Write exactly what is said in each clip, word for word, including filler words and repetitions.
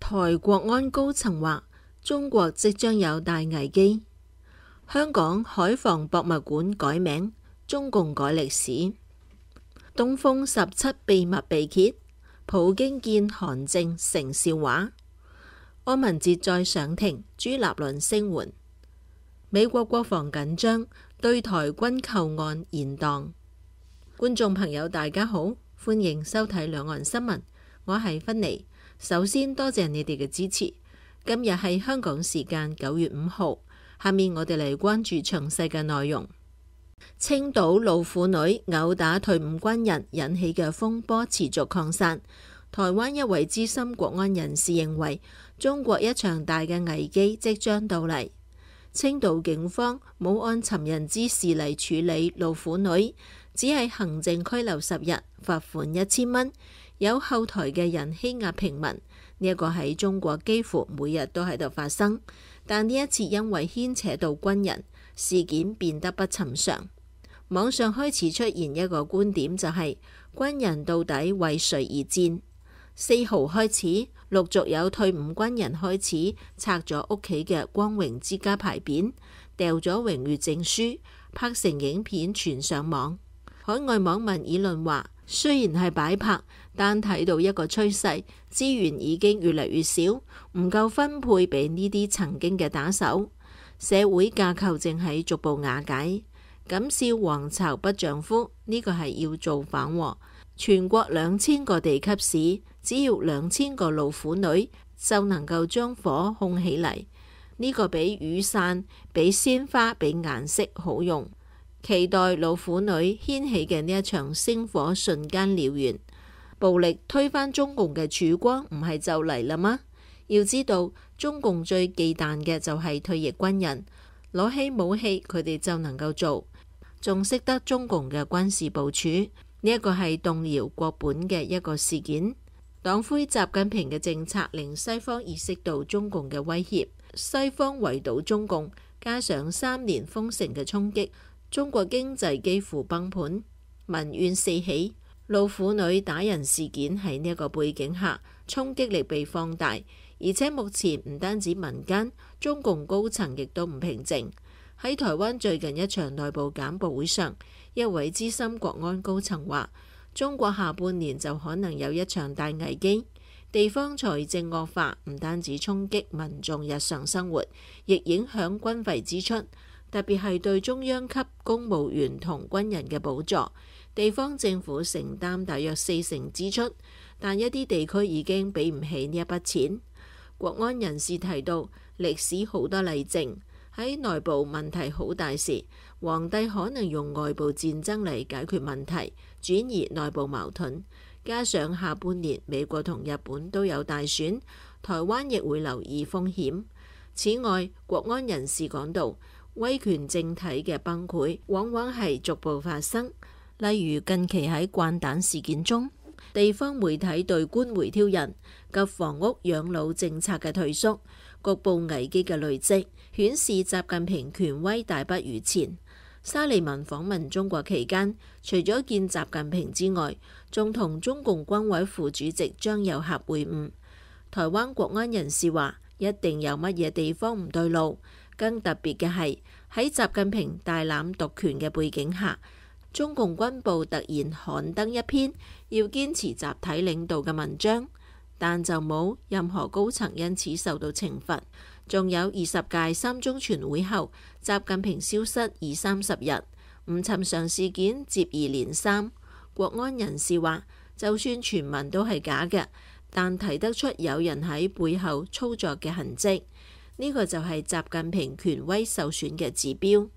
台國安高層話中國即將有大危機。香港海防博物館改名，中共改歷史。東風十七秘密被揭，普京見韓正成笑話。柯文哲再上庭，朱立倫聲援。美國國防緊張，對台軍購案延宕。觀眾朋友大家好，歡迎收睇兩岸新聞，我係芬妮。首先多謝你哋嘅支持。今日係香港時間九月五號，下面我哋嚟關注詳細嘅內容。青島老婦女毆打退伍軍人引起嘅風波持續擴散。台灣一位資深國安人士認為，中國一場大嘅危機即將到嚟。青島警方冇按尋人之事嚟處理老婦女，只係行政拘留十日，罰款一千蚊。有後台嘅人欺壓平民，呢、這、一個喺中國幾乎每日都喺度發生，但呢一次因為牽扯到軍人，事件變得不尋常。網上開始出現一個觀點，就係、是、軍人到底為誰而戰？四號開始，陸續有退伍軍人開始拆咗屋企嘅光榮之家牌匾，掉咗榮譽證書，拍成影片傳上網。海外網民議論話，雖然係擺拍，但睇到一個趨勢，資源已經越嚟越少，唔夠分配俾呢啲曾經嘅打手，社會架構正喺逐步瓦解。敢笑皇朝不丈夫，呢、這個係要造反喎。全國兩千個地級市，只要兩千個老婦女就能夠將火控起嚟，呢、這個比雨傘、比鮮花、比顏色好用。期待老婦女掀起嘅呢一場星火瞬間燎原，暴力推翻中共嘅曙光唔係就嚟啦嗎？要知道中共最忌憚嘅就係退役軍人，攞起武器佢哋就能夠做，仲識得中共嘅軍事部署，呢、這、一個係動搖國本嘅一個事件。黨魁習近平嘅政策令西方意識到中共嘅威脅，西方圍堵中共，加上三年封城嘅衝擊，中國經濟幾乎崩盤，民怨四起。老婦女打人事件喺呢一個背景下，衝擊力被放大，而且目前唔單止民間，中共高層亦都唔平靜。喺台灣最近一場內部簡報會上，一位資深國安高層話，中國下半年就可能有一場大危機，地方財政惡化，唔單止衝擊民眾日常生活，亦影響軍費支出。特別係對中央級公務員同軍人嘅補助，地方政府承擔大約四成支出，但一啲地區已經俾唔起呢一筆錢。國安人士提到，歷史好多例證，喺內部問題好大時，皇帝可能用外部戰爭嚟解決問題，轉移內部矛盾。加上下半年美國同日本都有大選，台灣亦會留意風險。此外，國安人士講到，威權政體嘅崩潰往往係逐步發生，例如近期喺慣彈事件中，地方媒體對官媒挑釁及房屋養老政策嘅退縮，局部危機嘅累積，顯示習近平權威大不如前。沙利文訪問中國期間，除咗見習近平之外，仲同中共軍委副主席張又俠會晤。台灣國安人士話，一定有乜嘢地方唔對路。更特別嘅係，喺習近平大攬獨權嘅背景下，中共軍部突然刊登一篇要堅持集體領導嘅文章，但就冇任何高層因此受到懲罰。仲有二十屆三中全會後，習近平消失二三十日，唔尋常事件接二連三。國安人士話，就算傳聞都係假嘅，但睇得出有人喺背後操作嘅痕跡。呢個就係習近平權威受損嘅指標。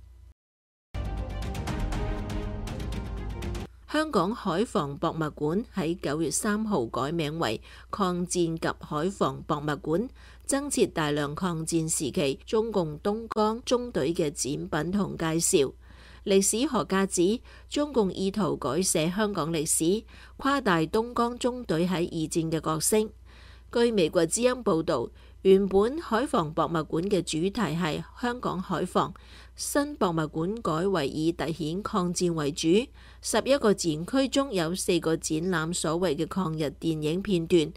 香港海防博物館喺九月三號改名為抗戰及海防博物館，增設大量抗戰時期中共東江中隊嘅展品同介紹。歷史學家指，中共意圖改寫香港歷史，誇大東江中隊喺二戰嘅角色。據美國之音報導，原本海防博物館嘅主題係香港海防，新博物館改為以凸顯抗戰為主，十一個展區中有四個展覽所謂嘅抗日電影片段，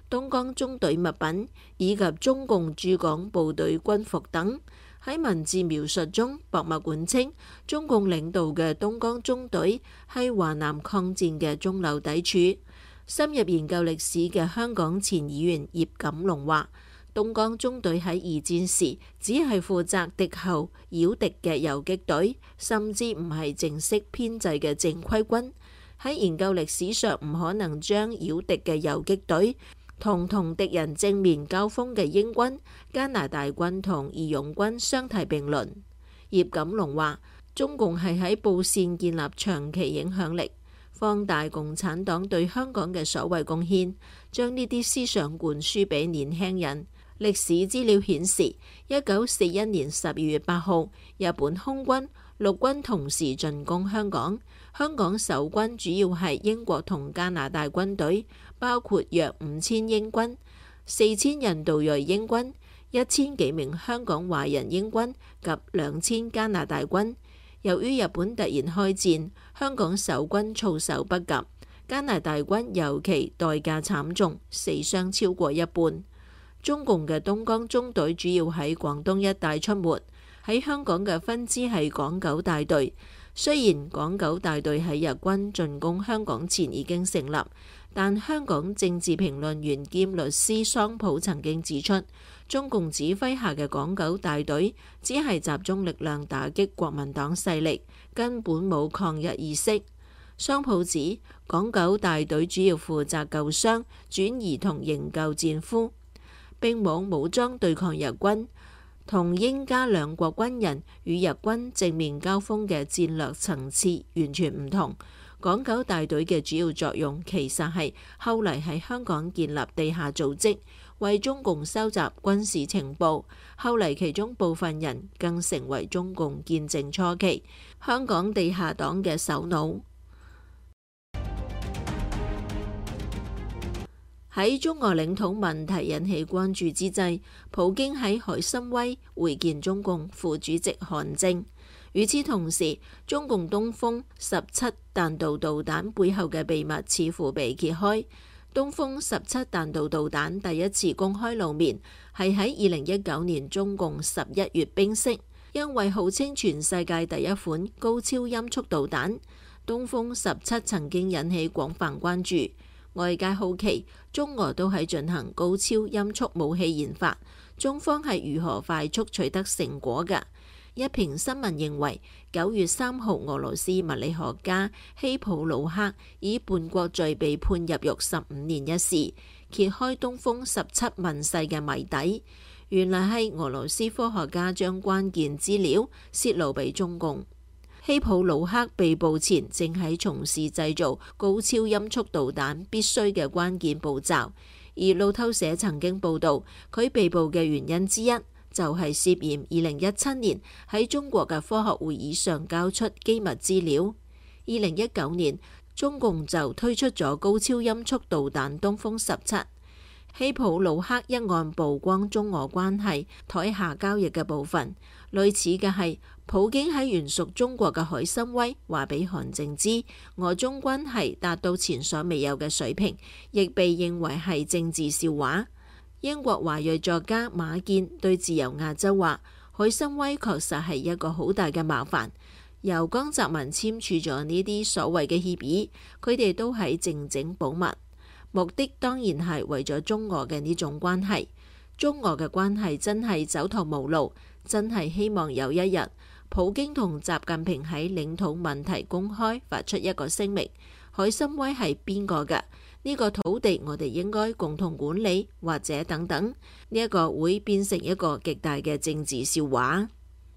東江中隊物品以及中共駐港部隊軍服等。喺文字描述中，博物館稱中共領導嘅東江中隊係華南抗戰嘅中流砥柱。深入研究歷史嘅香港前議員葉錦龍話，東江中隊喺二戰時只係負責敵後擾敵嘅游擊隊，甚至唔係正式編制嘅正規軍。喺研究歷史上，唔可能將擾敵嘅游擊隊同同敵人正面交鋒嘅英軍、加拿大軍同義勇軍相提並論。葉錦龍話，中共係喺布線建立長期影響力，放大共產黨對香港嘅所謂貢獻，將呢啲思想灌輸俾年輕人。歷史資料顯示，一九四一年十二月八號，日本空軍、陸軍同時進攻香港。香港守軍主要係英國同加拿大軍隊，包括約五千英軍、四千印度裔英軍、一千幾名香港華人英軍及兩千加拿大軍。由於日本突然開戰，香港守軍措手不及，加拿大軍尤其代價慘重，死傷超過一半。中共嘅東江中隊主要喺廣東一帶出沒，喺香港嘅分支係港九大隊。雖然港九大隊喺日軍進攻香港前已經成立，但香港政治評論員兼律師桑普曾經指出，中共指揮下嘅港九大隊只係集中力量打擊國民黨勢力，根本冇抗日意識。桑普指，港九大隊主要負責救傷、轉移同營救戰俘，並冇武裝對抗日軍，同英加兩國軍人與日軍正面交鋒嘅戰略層次完全唔同。港九大隊嘅主要作用其實係後嚟喺香港建立地下組織，為中共收集軍事情報。後嚟其中部分人更成為中共建政初期香港地下黨嘅首腦。喺中俄領土問題引起關注之際，普京喺海參崴會見中共副主席韓正。與此同時，中共東風十七彈道導彈背後嘅秘密似乎被揭開。東風十七彈道導彈第一次公開露面係喺二零一九年中共十一月冰釋，因為號稱全世界第一款高超音速導彈，東風十七曾經引起廣泛關注。外界好奇中俄都喺進行高超音速武器研發，中方係如何快速取得成果㗎？一篇新聞認為，九月三號俄羅斯物理學家希普魯克以叛國罪被判入獄十五年一事，揭開東風十七問世嘅謎底。原來係俄羅斯科學家將關鍵資料泄露俾中共。希普魯克被捕前正喺從事製造高超音速導彈必須嘅關鍵步驟，而路透社曾經報道佢被捕嘅原因之一就係涉嫌二零一七年喺中國嘅科學會議上交出機密資料。二零一九年中共就推出咗高超音速導彈東風十七。希普魯克一案曝光中俄關係台下交易嘅部分，類似嘅係普京喺原屬中國嘅海參崴話俾韓正知，俄中關係達到前所未有嘅水平，亦被認為係政治笑話。英國華裔作家馬建對自由亞洲話，海參崴確實係一個好大嘅麻煩。由江澤民簽署咗呢啲所謂嘅協議，佢哋都係靜靜保密。目的當然係為咗中俄嘅呢種關係。中俄嘅關係真係走投無路，真係希望有一日普京同習近平喺領土問題公開發出一個聲明，海參崴係邊個㗎？呢個土地我哋應該共同管理，或者等等，呢一個會變成一個極大嘅政治笑話。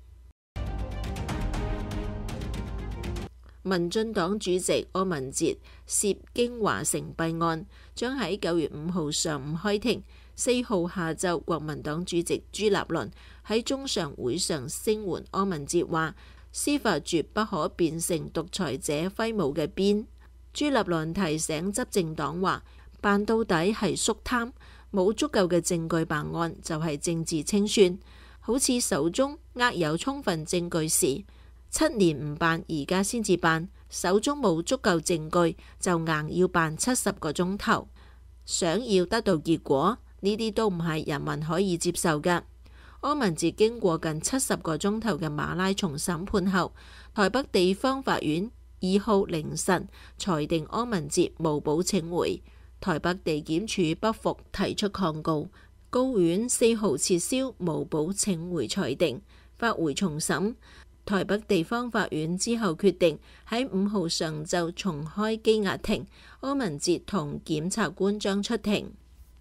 民進黨主席柯文哲涉京華城弊案，將喺九月五號上午開庭。四號下晝，國民黨主席朱立倫喺中常會上聲援柯文哲，話司法絕不可變成獨裁者揮舞嘅鞭。朱立倫提醒執政黨話，辦到底係縮貪，冇足夠嘅證據辦案就係政治清算。好似手中握有充分證據時，七年唔辦，而家先至辦；手中冇足夠證據，就硬要辦七十個鐘頭。 想要得到結果，呢啲都唔係人民可以接受嘅。柯文哲經過近七十個鐘頭嘅馬拉松審判後，台北地方法院二號凌晨裁定柯文哲無保請回。台北地檢署不服提出抗告，高院四號撤銷無保請回裁定，發回重審。台北地方法院之後決定喺五號上晝重開羈押庭，柯文哲同檢察官將出庭。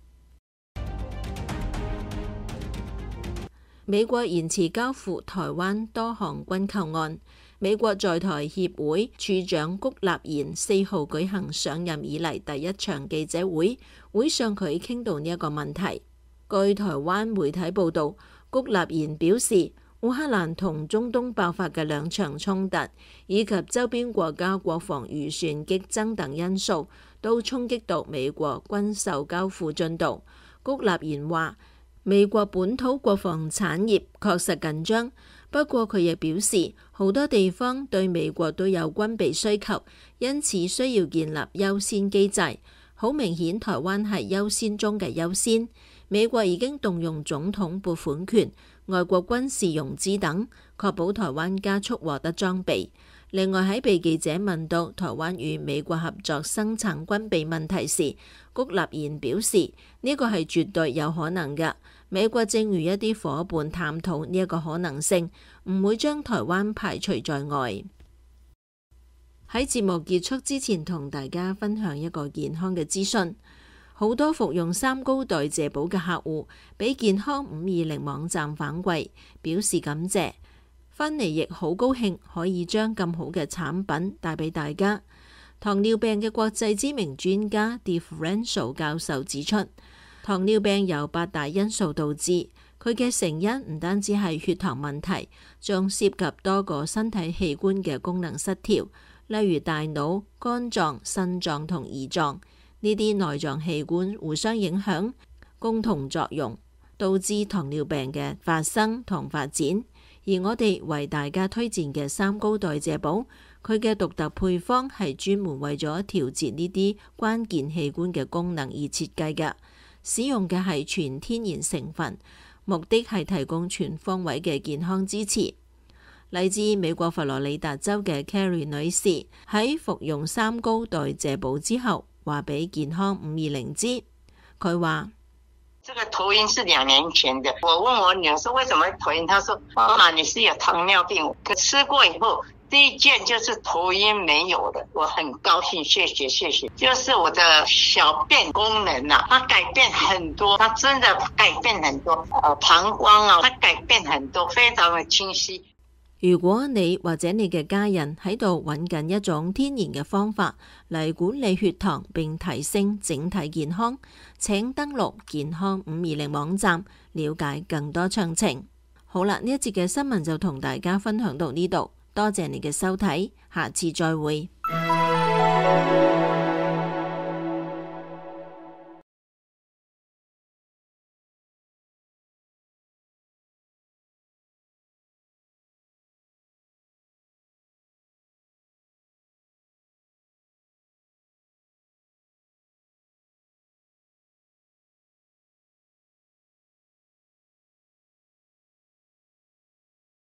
美國延遲交付台灣多項軍購案。美國在台協會處長谷立言四號舉行上任以嚟第一場記者會，會上佢傾到呢一個問題。據台灣媒體報道，谷立言表示，烏克蘭同中東爆發嘅兩場衝突，以及周邊國家國防預算激增等因素，都衝擊到美國軍售交付進度。谷立言話，美國本土國防產業確實緊張，不過佢亦表示，好多地方對美國都有軍備需求，因此需要建立優先機制。好明顯，台灣係優先中嘅優先。美國已經動用總統撥款權、外國軍事融資等，確保台灣加速獲得裝備。另外，喺被記者問到台灣與美國合作生產軍備問題時，谷立言表示呢個係絕對有可能嘅。美國正與一啲夥伴探討呢一個可能性，唔會將台灣排除在外。喺節目結束之前，同大家分享一個健康嘅資訊。好多服用三高代謝寶嘅客戶俾健康五二零網站反饋，表示感謝。芬尼亦好高興可以將咁好嘅產品帶俾大家。糖尿病嘅國際知名專家 Differential 教授指出，糖尿病由八大因素導致，佢嘅成因唔單止係血糖問題，仲涉及多個身體器官嘅功能失調，例如大腦、肝臟、腎臟同胰臟。呢啲內臟器官互相影響，共同作用，導致糖尿病嘅發生同發展。而我哋為大家推薦嘅三高代謝寶，佢嘅獨特配方係專門為咗調節呢啲關鍵器官嘅功能而設計嘅，使用嘅係全天然成分，目的係提供全方位嘅健康支持。嚟自美國佛羅里達州嘅 Carrie 女士喺服用三高代謝寶之後，話俾健康五二零知，佢話： 這個頭暈是兩年前的。我問我女兒說為什麼頭暈，她說媽媽你是有糖尿病。可吃過以後，第一件就是頭暈沒有的，我很高興，謝謝謝謝。就是我的小便功能啊，它改變很多，它真的改變很多。呃，膀胱啊，它改變很多，非常的清晰。 如果你或者你嘅家人喺度揾緊一種天然嘅方法嚟管理血糖並提升整體健康，請登錄健康五二零網站了解更多詳情。好啦，呢一節嘅新聞就同大家分享到呢度，多謝你嘅收睇，下次再會。